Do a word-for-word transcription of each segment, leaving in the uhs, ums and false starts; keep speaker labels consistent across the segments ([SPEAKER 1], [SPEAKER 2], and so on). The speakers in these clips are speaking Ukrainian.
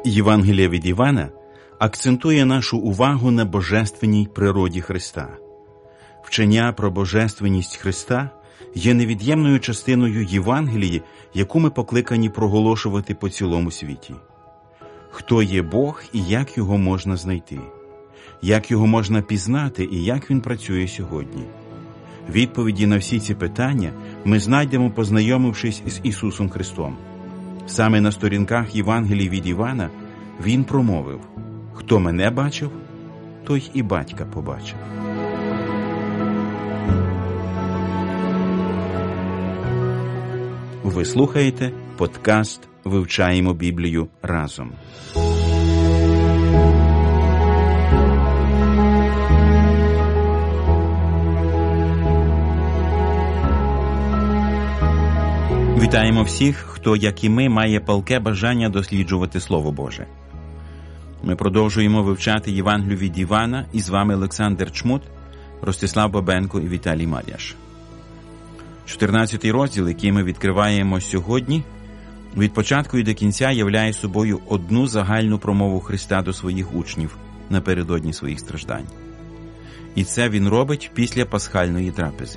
[SPEAKER 1] Євангеліє від Івана акцентує нашу увагу на божественній природі Христа. Вчення про божественність Христа є невід'ємною частиною Євангелії, яку ми покликані проголошувати по цілому світі. Хто є Бог і як Його можна знайти? Як Його можна пізнати і як Він працює сьогодні? Відповіді на всі ці питання ми знайдемо, познайомившись з Ісусом Христом. Саме на сторінках Євангелії від Івана Він промовив: «Хто мене бачив, той і Батька побачив». Ви слухаєте подкаст «Вивчаємо Біблію разом». Вітаємо всіх, хто, як і ми, має палке бажання досліджувати Слово Боже. Ми продовжуємо вивчати Євангелію від Івана, і з вами Олександр Чмут, Ростислав Бабенко і Віталій Мар'яш. чотирнадцятий розділ, який ми відкриваємо сьогодні, від початку і до кінця являє собою одну загальну промову Христа до своїх учнів напередодні своїх страждань. І це Він робить після пасхальної трапези.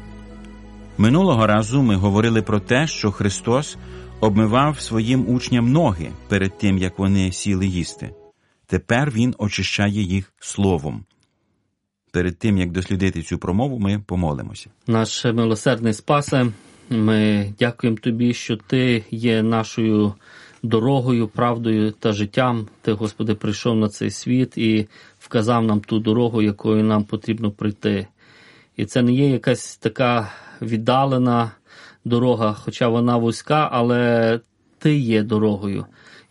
[SPEAKER 1] Минулого разу ми говорили про те, що Христос обмивав своїм учням ноги перед тим, як вони сіли їсти. Тепер Він очищає їх словом. Перед тим, як дослідити цю промову, ми помолимося.
[SPEAKER 2] Наш милосердний Спасе, ми дякуємо Тобі, що Ти є нашою дорогою, правдою та життям. Ти, Господи, прийшов на цей світ і вказав нам ту дорогу, якою нам потрібно прийти. І це не є якась така віддалена дорога, хоча вона вузька, але Ти є дорогою.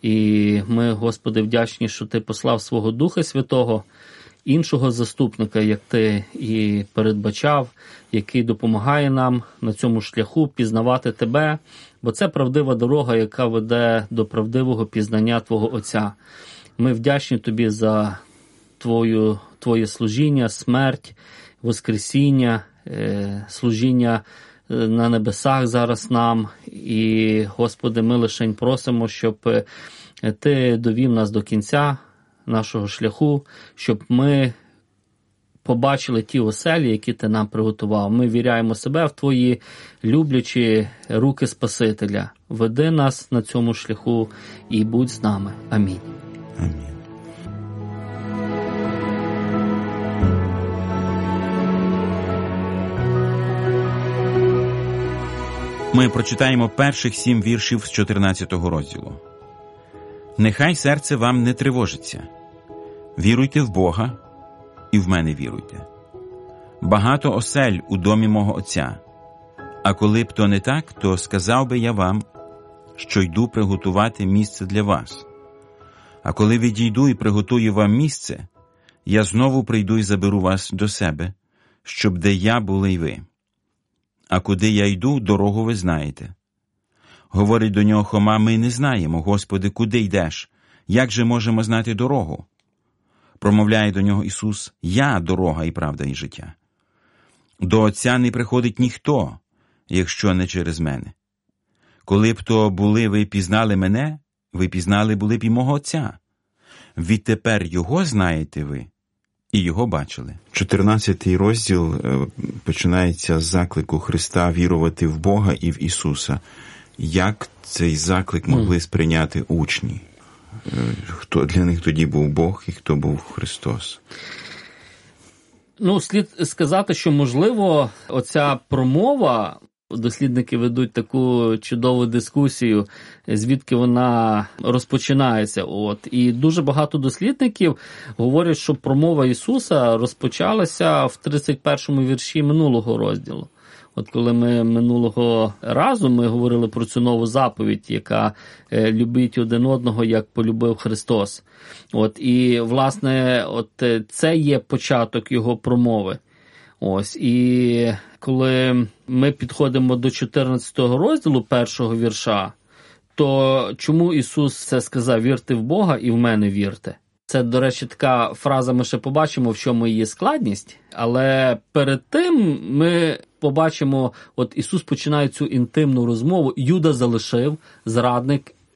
[SPEAKER 2] І ми, Господи, вдячні, що Ти послав свого Духа Святого, іншого заступника, як Ти і передбачав, який допомагає нам на цьому шляху пізнавати Тебе, бо це правдива дорога, яка веде до правдивого пізнання Твого Отця. Ми вдячні Тобі за Твою, Твоє служіння, смерть, воскресіння, служіння на небесах зараз нам. І, Господи, ми лишень просимо, щоб Ти довів нас до кінця нашого шляху, щоб ми побачили ті оселі, які Ти нам приготував. Ми віряємо себе в Твої люблячі руки Спасителя. Веди нас на цьому шляху і будь з нами. Амінь.
[SPEAKER 1] Амінь. Ми прочитаємо перших сім віршів з чотирнадцятого розділу. «Нехай серце вам не тривожиться. Віруйте в Бога і в мене віруйте. Багато осель у домі мого Отця. А коли б то не так, то сказав би я вам, що йду приготувати місце для вас. А коли відійду і приготую вам місце, я знову прийду і заберу вас до себе, щоб де я були й ви. А куди я йду, дорогу ви знаєте». Говорить до нього Хома: «Ми не знаємо, Господи, куди йдеш? Як же можемо знати дорогу?» Промовляє до нього Ісус: «Я дорога і правда і життя. До Отця не приходить ніхто, якщо не через мене. Коли б то були ви пізнали мене, ви пізнали були б і мого Отця. Відтепер Його знаєте ви і Його бачили». чотирнадцятий розділ починається з заклику Христа вірувати в Бога і в Ісуса. Як цей заклик могли сприйняти учні? Хто для них тоді був Бог і хто був Христос?
[SPEAKER 2] Ну, слід сказати, що, можливо, оця промова, дослідники ведуть таку чудову дискусію, звідки вона розпочинається. От. І дуже багато дослідників говорять, що промова Ісуса розпочалася в тридцять першому вірші минулого розділу. От коли ми минулого разу ми говорили про цю нову заповідь, яка е, любить один одного, як полюбив Христос. От, і, власне, от це є початок його промови. Ось, і коли ми підходимо до чотирнадцятого розділу першого вірша, то чому Ісус це сказав: «Вірте в Бога і в мене вірте»? Це, до речі, така фраза, ми ще побачимо, в чому її складність, але перед тим ми побачимо, от Ісус починає цю інтимну розмову. Юда залишив, зрадник,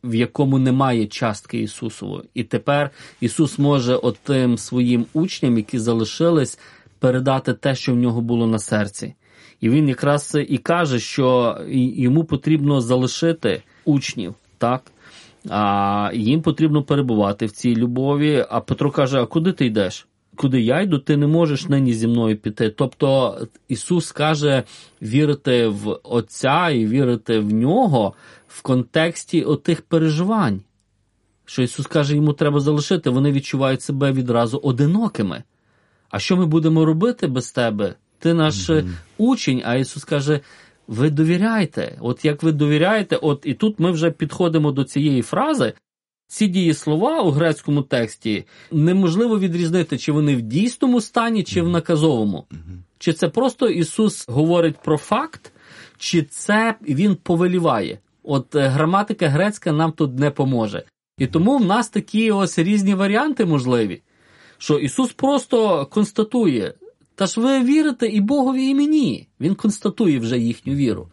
[SPEAKER 2] в якому немає частки Ісусової. І тепер Ісус може отим своїм учням, які залишились, передати те, що в нього було на серці. І він якраз і каже, що йому потрібно залишити учнів, так? А їм потрібно перебувати в цій любові. А Петро каже, а куди ти йдеш? Куди я йду, ти не можеш нині зі мною піти. Тобто Ісус каже вірити в Отця і вірити в Нього в контексті отих переживань. Що Ісус каже, йому треба залишити, вони відчувають себе відразу одинокими. А що ми будемо робити без тебе? Ти наш mm-hmm. учень, а Ісус каже, ви довіряйте. От як ви довіряєте, от і тут ми вже підходимо до цієї фрази. Ці дієслова у грецькому тексті неможливо відрізнити, чи вони в дійсному стані, чи в наказовому. Mm-hmm. Чи це просто Ісус говорить про факт, чи це Він повеліває. От граматика грецька нам тут не поможе. І тому в нас такі ось різні варіанти можливі, що Ісус просто констатує, та ж ви вірите і Богові, і мені. Він констатує вже їхню віру.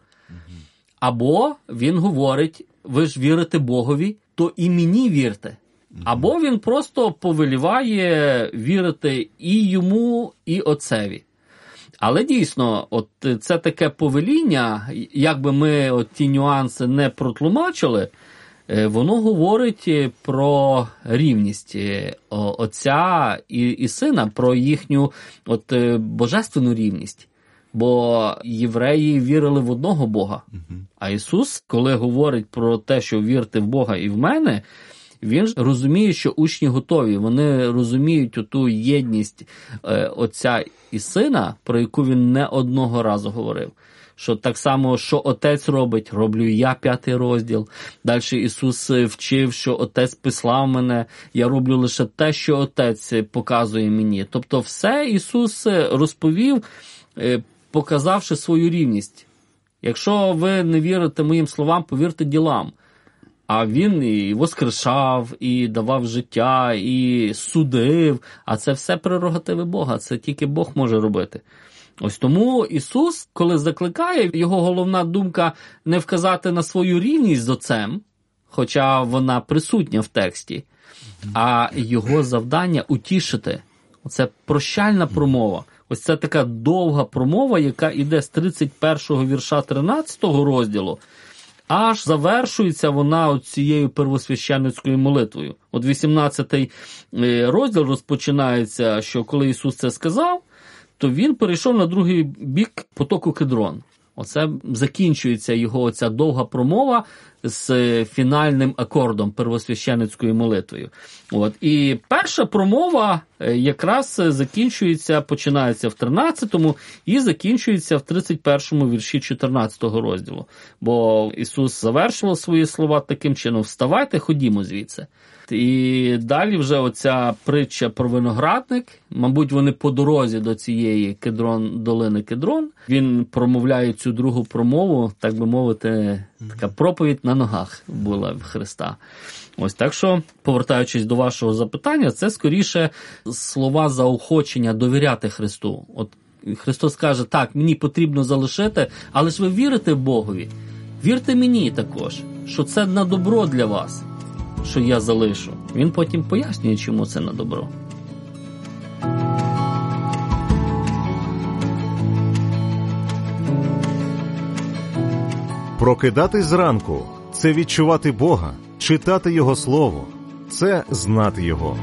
[SPEAKER 2] Або Він говорить, ви ж вірите Богові, то і мені вірте. Або Він просто повеліває вірити і йому, і Отцеві. Але дійсно, от це таке повеління, якби ми от ті нюанси не протлумачили, воно говорить про рівність Отця і, і Сина, про їхню от, божественну рівність. Бо євреї вірили в одного Бога. А Ісус, коли говорить про те, що вірте в Бога і в мене, Він розуміє, що учні готові. Вони розуміють оту єдність Отця і Сина, про яку Він не одного разу говорив. Що так само, що Отець робить, роблю і я, п'ятий розділ. Далі Ісус вчив, що Отець послав мене, я роблю лише те, що Отець показує мені. Тобто все Ісус розповів, показавши свою рівність. Якщо ви не вірите моїм словам, повірте ділам. А Він і воскрешав, і давав життя, і судив. А це все прерогативи Бога, це тільки Бог може робити. Ось тому Ісус, коли закликає, його головна думка не вказати на свою рівність з Отцем, хоча вона присутня в тексті, а його завдання утішити. Оце прощальна промова. Ось це така довга промова, яка йде з тридцять першого вірша тринадцятого розділу, аж завершується вона цією первосвященницькою молитвою. От вісімнадцятий розділ розпочинається, що коли Ісус це сказав, то він перейшов на другий бік потоку Кедрон. Оце закінчується його оця довга промова з фінальним акордом первосвященницькою молитвою. От. І перша промова якраз закінчується, починається в тринадцятому і закінчується в тридцять першому вірші чотирнадцятого розділу. Бо Ісус завершував свої слова таким чином: «Вставайте, ходімо звідси». І далі вже оця притча про виноградник, мабуть, вони по дорозі до цієї Кедрон, долини Кедрон, він промовляє цю другу промову, так би мовити, така проповідь на ногах була в Христа. Ось так що, повертаючись до вашого запитання, це скоріше слова заохочення довіряти Христу. От Христос каже, так, мені потрібно залишити, але ж ви вірите Богові, вірте мені також, що це на добро для вас, що я залишу. Він потім пояснює, чому це на добро.
[SPEAKER 3] Прокидатись зранку – це відчувати Бога, читати Його Слово – це знати Його.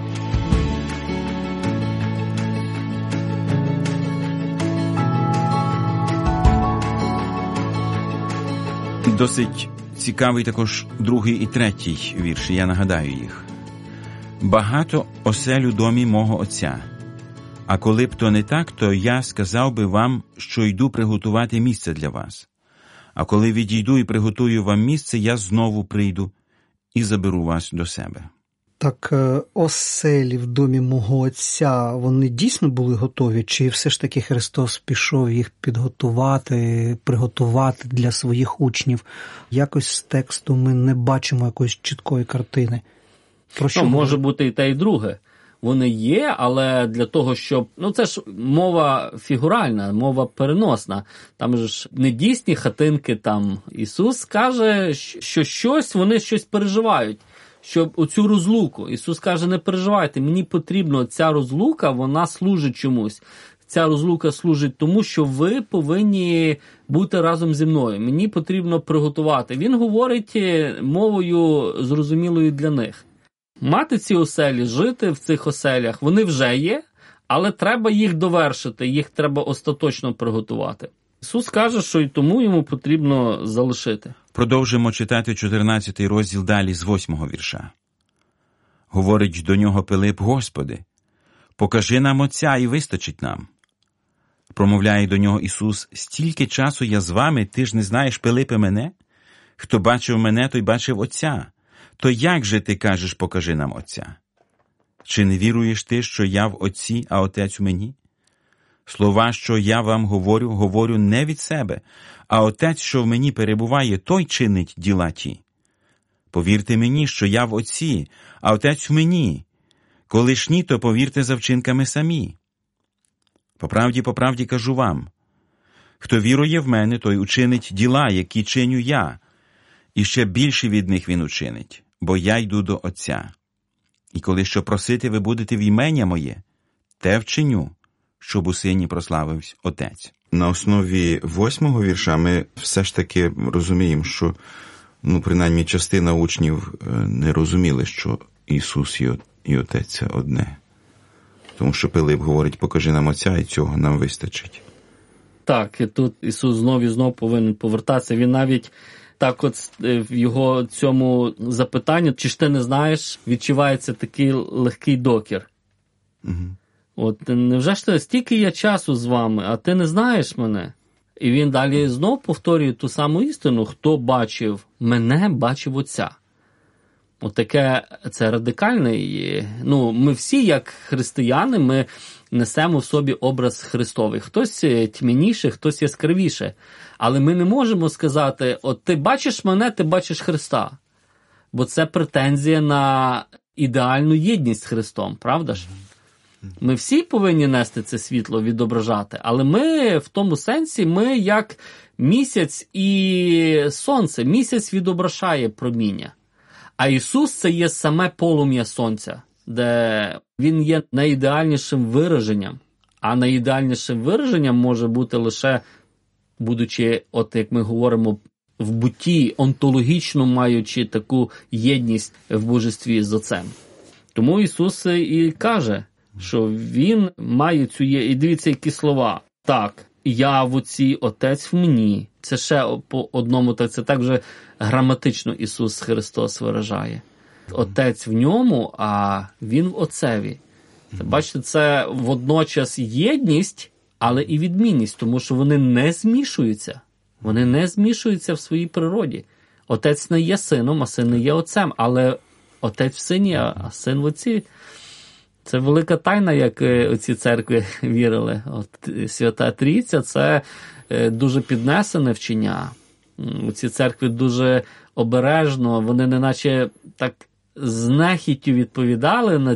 [SPEAKER 1] Досить цікавий також другий і третій вірші, я нагадаю їх. «Багато осель у домі мого Отця, а коли б то не так, то я сказав би вам, що йду приготувати місце для вас. А коли відійду і приготую вам місце, я знову прийду і заберу вас до себе».
[SPEAKER 4] Так оселі в домі мого Отця, вони дійсно були готові? Чи все ж таки Христос пішов їх підготувати, приготувати для своїх учнів? Якось з тексту ми не бачимо якоїсь чіткої картини. Про що
[SPEAKER 2] ну, може бути і те, і друге. вони є, але для того, щоб... Ну, це ж мова фігуральна, мова переносна. Там же ж не дійсні хатинки там. Ісус каже, що щось, вони щось переживають. Щоб оцю розлуку. Ісус каже, не переживайте, мені потрібно, ця розлука, вона служить чомусь. Ця розлука служить тому, що ви повинні бути разом зі мною. Мені потрібно приготувати. Він говорить мовою зрозумілою для них. Мати ці оселі, жити в цих оселях, вони вже є, але треба їх довершити, їх треба остаточно приготувати. Ісус каже, що і тому йому потрібно залишити.
[SPEAKER 1] Продовжимо читати чотирнадцятий розділ далі з восьмого вірша. Говорить до нього Пилип: Господи, покажи нам Отця і вистачить нам. Промовляє до нього Ісус: стільки часу я з вами, ти ж не знаєш, Пилипе, мене? Хто бачив мене, той бачив Отця. То як же ти кажеш, покажи нам Отця? Чи не віруєш ти, що я в Отці, а Отець у мені? Слова, що я вам говорю, говорю не від себе, а Отець, що в мені перебуває, той чинить діла ті. Повірте мені, що я в Отці, а Отець в мені. Коли ж ні, то повірте за вчинками самі. По правді, по правді кажу вам, хто вірує в мене, той учинить діла, які чиню я, і ще більше від них він учинить, бо я йду до Отця. І коли що просити ви будете в імення моє, те вчиню, щоб у Сині прославився Отець.
[SPEAKER 5] На основі восьмого вірша ми все ж таки розуміємо, що, ну, принаймні, частина учнів не розуміли, що Ісус і Отець – це одне. Тому що Пилип говорить: покажи нам Отця, і цього нам вистачить.
[SPEAKER 2] Так, і тут Ісус знов і знов повинен повертатися. Він навіть так от в його цьому запитанні, чи ж ти не знаєш, відчувається такий легкий докір.
[SPEAKER 5] Угу.
[SPEAKER 2] От, невже ж ти, стільки є часу з вами, а ти не знаєш мене? І він далі знов повторює ту саму істину: хто бачив мене, бачив Отця. От таке, це радикальний, ну, ми всі, як християни, ми несемо в собі образ Христовий. Хтось тьмяніше, хтось яскравіше. Але ми не можемо сказати: от ти бачиш мене, ти бачиш Христа. Бо це претензія на ідеальну єдність з Христом, правда ж? Ми всі повинні нести це світло, відображати, але ми в тому сенсі, ми як місяць і сонце. Місяць відображає проміння. А Ісус – це є саме полум'я сонця, де Він є найідеальнішим вираженням. А найідеальнішим вираженням може бути лише, будучи, от як ми говоримо, в бутті, онтологічно маючи таку єдність в божестві з Отцем. Тому Ісус і каже, що Він має цю є... І дивіться, які слова. Так, я в Отці, Отець в мені. Це ще по одному, так це так вже граматично Ісус Христос виражає. Отець в ньому, а Він в Отцеві. Це, бачите, це водночас єдність, але і відмінність, тому що вони не змішуються. Вони не змішуються в своїй природі. Отець не є сином, а син не є отцем, але Отець в сині, а син в Отці. Це велика тайна, як оці церкви вірили. От Свята Трійця – це дуже піднесене вчення. Ці церкви дуже обережно, вони неначе так з нехіттю відповідали на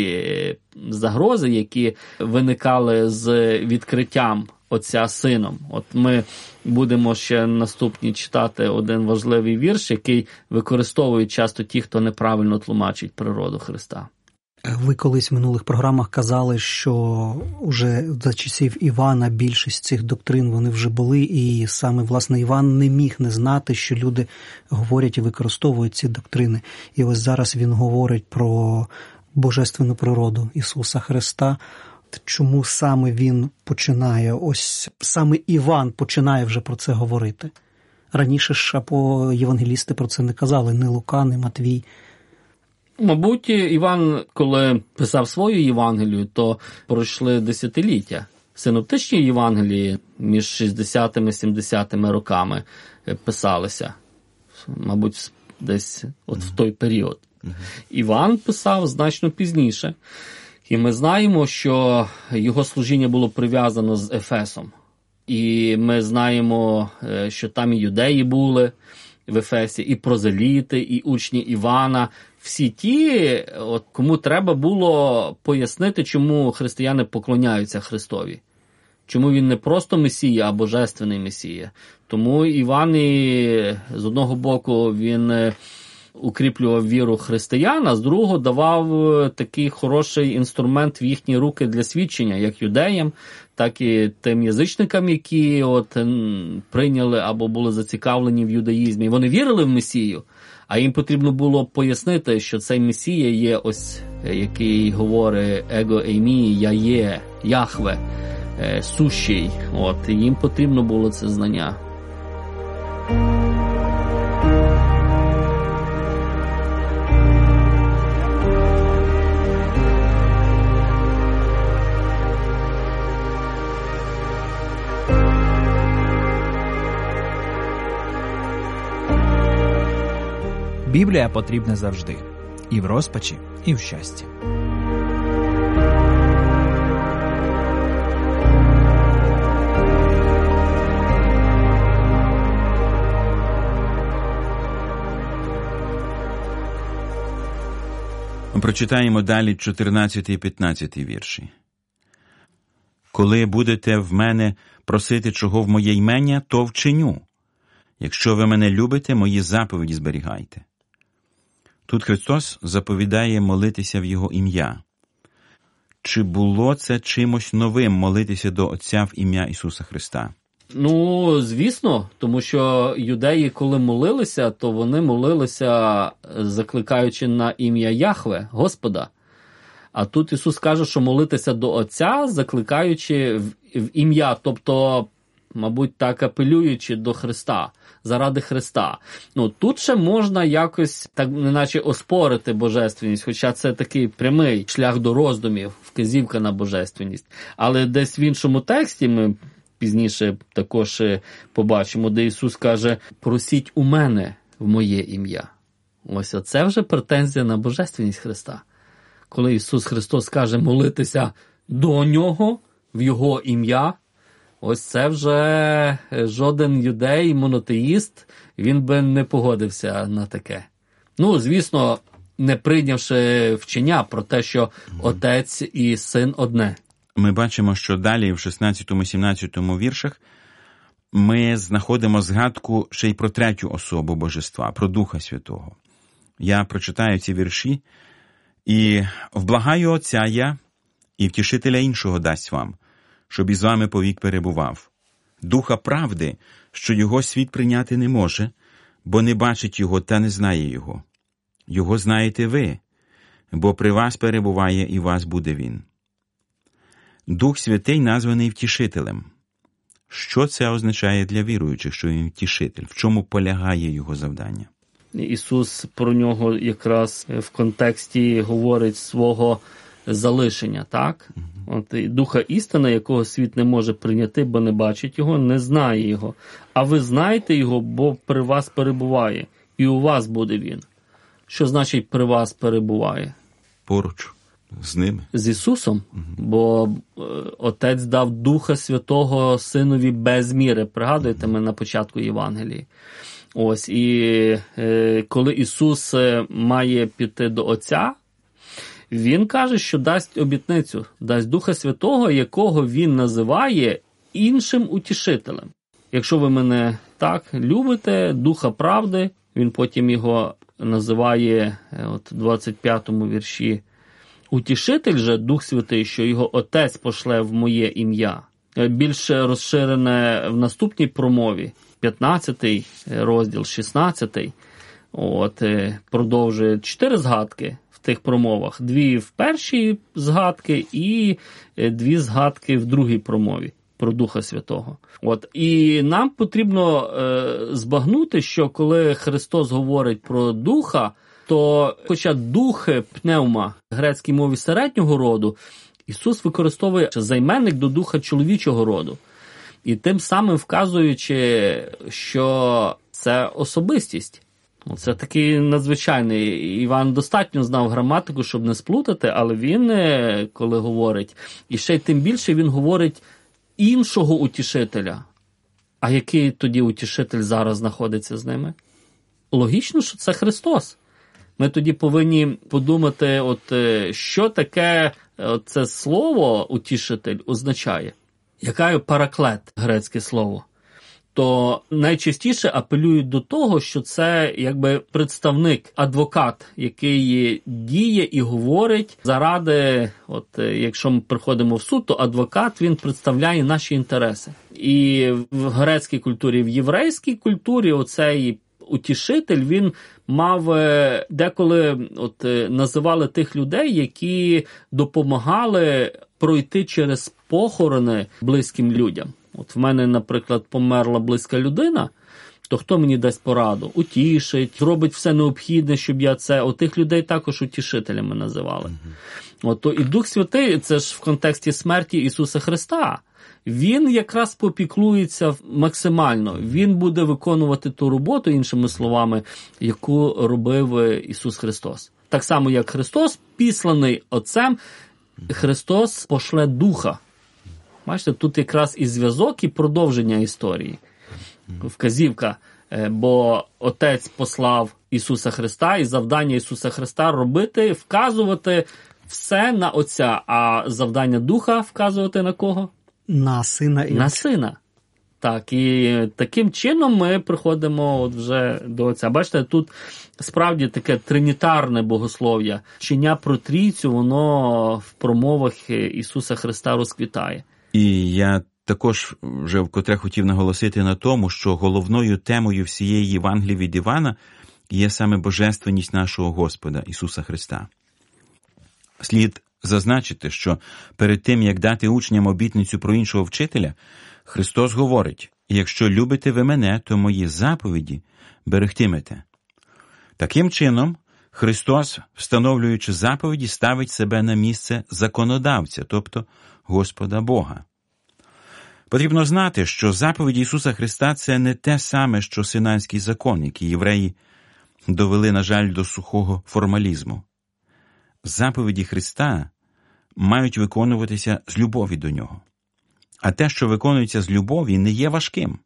[SPEAKER 2] ці загрози, які виникали з відкриттям Отця Сином. От ми будемо ще наступні читати один важливий вірш, який використовують часто ті, хто неправильно тлумачить природу Христа.
[SPEAKER 4] Ви колись в минулих програмах казали, що вже за часів Івана більшість цих доктрин вони вже були, і саме, власне, Іван не міг не знати, що люди говорять і використовують ці доктрини. І ось зараз він говорить про божественну природу Ісуса Христа. Чому саме він починає, ось саме Іван починає вже про це говорити? Раніше ж або євангелісти про це не казали, ні Лука, ні Матвій.
[SPEAKER 2] Мабуть, Іван, коли писав свою Євангелію, то пройшли десятиліття. Синоптичні Євангелії між шістдесятими і сімдесятими роками писалися. Мабуть, десь от в той період. Іван писав значно пізніше. І ми знаємо, що його служіння було прив'язано з Ефесом. І ми знаємо, що там і юдеї були, в Ефесі, і прозеліти, і учні Івана. Всі ті, от, кому треба було пояснити, чому християни поклоняються Христові. Чому він не просто Месія, а божественний Месія. Тому Іван, і, з одного боку, він укріплював віру християн, а з другого давав такий хороший інструмент в їхні руки для свідчення, як юдеям, так і тим язичникам, які от прийняли або були зацікавлені в юдаїзмі. Вони вірили в Месію, а їм потрібно було пояснити, що цей Месія є ось, який говорить «Его еймі», «Я є», «Яхве», «Сущий». От, і їм потрібно було це знання.
[SPEAKER 6] Біблія потрібна завжди. І в розпачі, і в щасті.
[SPEAKER 1] Прочитаємо далі чотирнадцятий і п'ятнадцятий вірші. «Коли будете в мене просити чого в моє ім'я, то вчиню. Якщо ви мене любите, мої заповіді зберігайте». Тут Христос заповідає молитися в Його ім'я. Чи було це чимось новим молитися до Отця в ім'я Ісуса Христа?
[SPEAKER 2] Ну, звісно, тому що юдеї, коли молилися, то вони молилися, закликаючи на ім'я Яхве, Господа. А тут Ісус каже, що молитися до Отця, закликаючи в, в ім'я, тобто, мабуть, так апелюючи до Христа, заради Христа. Ну, тут ще можна якось, так неначе оспорити божественність, хоча це такий прямий шлях до роздумів, вказівка на божественність. Але десь в іншому тексті ми пізніше також побачимо, де Ісус каже: «Просіть у мене в моє ім'я». Ось оце вже претензія на божественність Христа. Коли Ісус Христос каже молитися до Нього, в Його ім'я, ось це вже жоден юдей, монотеїст, він би не погодився на таке. Ну, звісно, не прийнявши вчення про те, що Отець і Син одне.
[SPEAKER 1] Ми бачимо, що далі в шістнадцятому-сімнадцятому віршах ми знаходимо згадку ще й про третю особу Божества, про Духа Святого. Я прочитаю ці вірші. «І вблагаю Отця я, і втішителя іншого дасть вам, щоб із вами повік перебував. Духа правди, що його світ прийняти не може, бо не бачить його та не знає його. Його знаєте ви, бо при вас перебуває і вас буде він». Дух Святий названий втішителем. Що це означає для віруючих, що він втішитель? В чому полягає його завдання?
[SPEAKER 2] Ісус про нього якраз в контексті говорить свого залишення, так? Угу. От, Духа істини, якого світ не може прийняти, бо не бачить його, не знає його. А ви знаєте його, бо при вас перебуває, і у вас буде він. Що значить при вас перебуває?
[SPEAKER 5] Поруч. З ними.
[SPEAKER 2] З Ісусом, угу. Бо е, Отець дав Духа Святого Синові без міри. Пригадуєте, ми на початку Євангелії. Ось, і е, коли Ісус має піти до Отця, Він каже, що дасть обітницю, дасть Духа Святого, якого Він називає іншим утішителем. Якщо ви мене так любите, Духа правди, Він потім його називає от, в двадцять п'ятому вірші, утішитель же, Дух Святий, що його Отець пошле в моє ім'я. Більш розширене в наступній промові, п'ятнадцятий розділ, шістнадцятий, от, продовжує чотири згадки в тих промовах. Дві в першій згадки і дві згадки в другій промові про Духа Святого. От, і нам потрібно е, збагнути, що коли Христос говорить про Духа, то хоча дух, пневма, в грецькій мові середнього роду, Ісус використовує займенник до духа чоловічого роду. І тим самим вказуючи, що це особистість. Це такий надзвичайний. Іван достатньо знав граматику, щоб не сплутати, але він, коли говорить, і ще й тим більше він говорить іншого утішителя. А який тоді утішитель зараз знаходиться з ними? логічно, що це Христос. Ми тоді повинні подумати, от що таке це слово «утішитель» означає. Яке параклет, грецьке слово. То найчастіше апелюють до того, що це якби представник, адвокат, який діє і говорить заради, от якщо ми приходимо в суд, то адвокат, він представляє наші інтереси. І в грецькій культурі, в єврейській культурі оцей утішитель, він мав, деколи от називали тих людей, які допомагали пройти через похорони близьким людям. От в мене, наприклад, померла близька людина, то хто мені дасть пораду? Утішить, зробить все необхідне, щоб я це... От тих людей також утішителями називали. Mm-hmm. От, то і Дух Святий, це ж в контексті смерті Ісуса Христа. Він якраз попіклується максимально. Він буде виконувати ту роботу, іншими словами, яку робив Ісус Христос. Так само, як Христос, післаний Отцем, Христос пошле Духа. Бачите, тут якраз і зв'язок, і продовження історії. Вказівка, бо Отець послав Ісуса Христа, і завдання Ісуса Христа робити, вказувати все на Отця, а завдання Духа вказувати на кого?
[SPEAKER 4] На Сина. І
[SPEAKER 2] на Сина. Так, і таким чином ми приходимо от вже до Отця. Бачите, тут справді таке тринітарне богослов'я. Вчення про Трійцю, воно в промовах Ісуса Христа розквітає.
[SPEAKER 1] І я також вже вкотре хотів наголосити на тому, що головною темою всієї Євангелії від Івана є саме божественність нашого Господа Ісуса Христа. Слід зазначити, що перед тим, як дати учням обітницю про іншого вчителя, Христос говорить: «Якщо любите ви мене, то мої заповіді берегтимете». Таким чином, Христос, встановлюючи заповіді, ставить себе на місце законодавця, тобто Господа Бога. Потрібно знати, що заповіді Ісуса Христа – це не те саме, що Синайський закон, який євреї довели, на жаль, до сухого формалізму. Заповіді Христа мають виконуватися з любові до Нього. А те, що виконується з любові, не є важким.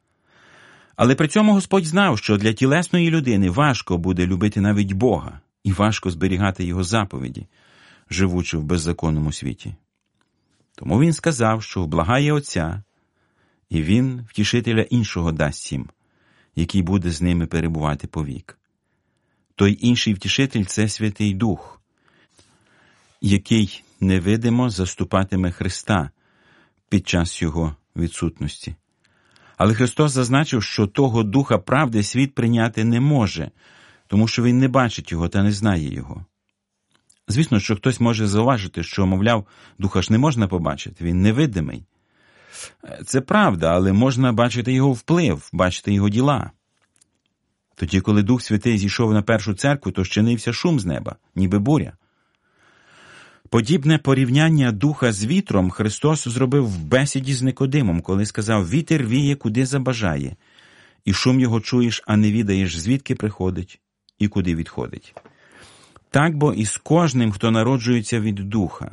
[SPEAKER 1] Але при цьому Господь знав, що для тілесної людини важко буде любити навіть Бога і важко зберігати Його заповіді, живучи в беззаконному світі. Тому Він сказав, що вблагає Отця, і Він втішителя іншого дасть їм, який буде з ними перебувати повік. Той інший втішитель – це Святий Дух, який невидимо заступатиме Христа під час Його відсутності. Але Христос зазначив, що того Духа правди світ прийняти не може, тому що він не бачить Його та не знає Його. Звісно, що хтось може зауважити, що, мовляв, Духа ж не можна побачити, він невидимий. Це правда, але можна бачити Його вплив, бачити Його діла. Тоді, коли Дух Святий зійшов на першу церкву, то щинився шум з неба, ніби буря. Подібне порівняння Духа з вітром Христос зробив в бесіді з Никодимом, коли сказав: «Вітер віє, куди забажає, і шум його чуєш, а не відаєш, звідки приходить і куди відходить». Так бо і з кожним, хто народжується від Духа.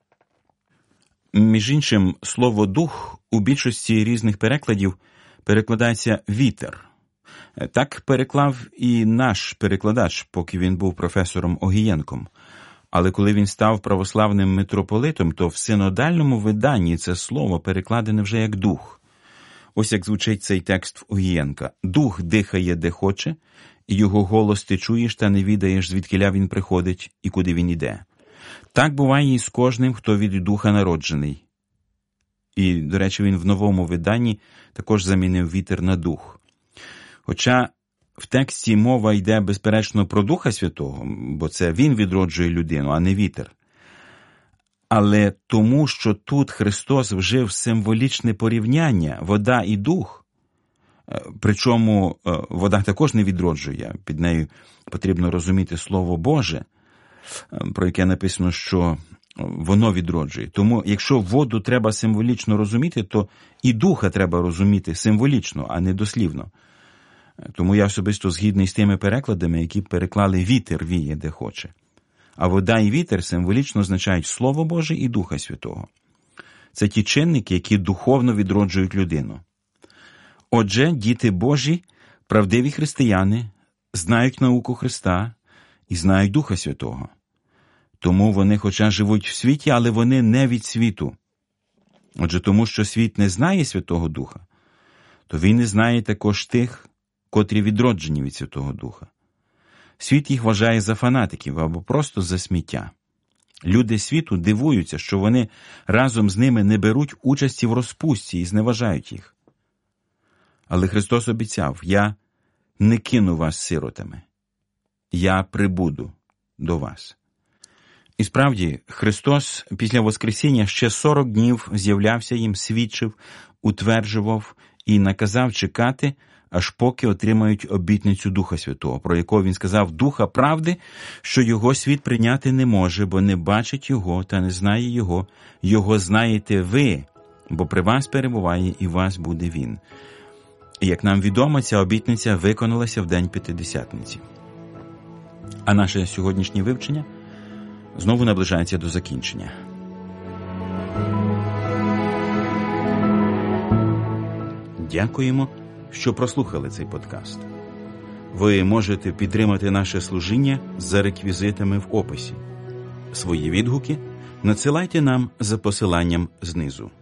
[SPEAKER 1] Між іншим, слово «дух» у більшості різних перекладів перекладається «вітер». Так переклав і наш перекладач, поки він був професором Огієнком. Але коли він став православним митрополитом, то в синодальному виданні це слово перекладене вже як «дух». Ось як звучить цей текст в Огієнка: «Дух дихає, де хоче, і його голос ти чуєш, та не відаєш, звідкіля він приходить і куди він іде. Так буває і з кожним, хто від Духа народжений». І, до речі, він в новому виданні також замінив «вітер» на «дух». Хоча в тексті мова йде, безперечно, про Духа Святого, бо це Він відроджує людину, а не вітер. Але тому, що тут Христос вжив символічне порівняння «вода» і «дух», причому вода також не відроджує, під нею потрібно розуміти Слово Боже, про яке написано, що воно відроджує. Тому, якщо воду треба символічно розуміти, то і Духа треба розуміти символічно, а не дослівно. Тому я особисто згідний з тими перекладами, які переклали «вітер віє, де хоче». А вода і вітер символічно означають Слово Боже і Духа Святого. Це ті чинники, які духовно відроджують людину. Отже, діти Божі, правдиві християни, знають науку Христа і знають Духа Святого. Тому вони хоча живуть в світі, але вони не від світу. Отже, тому що світ не знає Святого Духа, то він не знає також тих, котрі відроджені від Святого Духа. Світ їх вважає за фанатиків або просто за сміття. Люди світу дивуються, що вони разом з ними не беруть участі в розпустці і зневажають їх. Але Христос обіцяв: «Я не кину вас сиротами. Я прибуду до вас». І справді, Христос після Воскресіння ще сорок днів з'являвся їм, свідчив, утверджував і наказав чекати, аж поки отримають обітницю Духа Святого, про якого він сказав: «Духа правди, що його світ прийняти не може, бо не бачить його та не знає його. Його знаєте ви, бо при вас перебуває і вас буде він». І, як нам відомо, ця обітниця виконалася в день П'ятидесятниці. А наше сьогоднішнє вивчення знову наближається до закінчення. Дякуємо, що прослухали цей подкаст. Ви можете підтримати наше служіння за реквізитами в описі. Свої відгуки надсилайте нам за посиланням знизу.